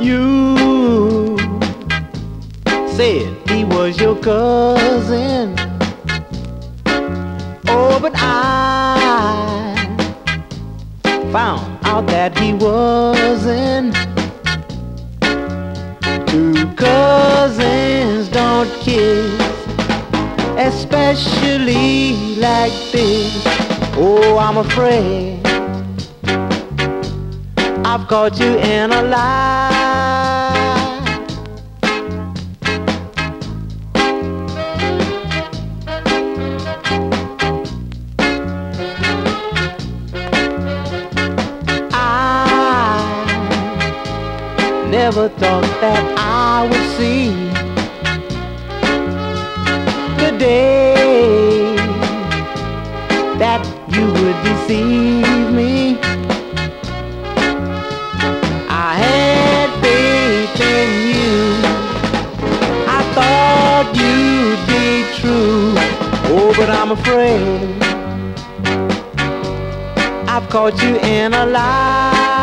You said he was your cousin. Oh, but I found out that he wasn't. Two cousins don't kiss, especially like this. Oh, I'm afraid I've caught you in a lie. I never thought that I would see the day that you would deceive me. I had faith in you, I thought you'd be true. Oh, but I'm afraid I've caught you in a lie.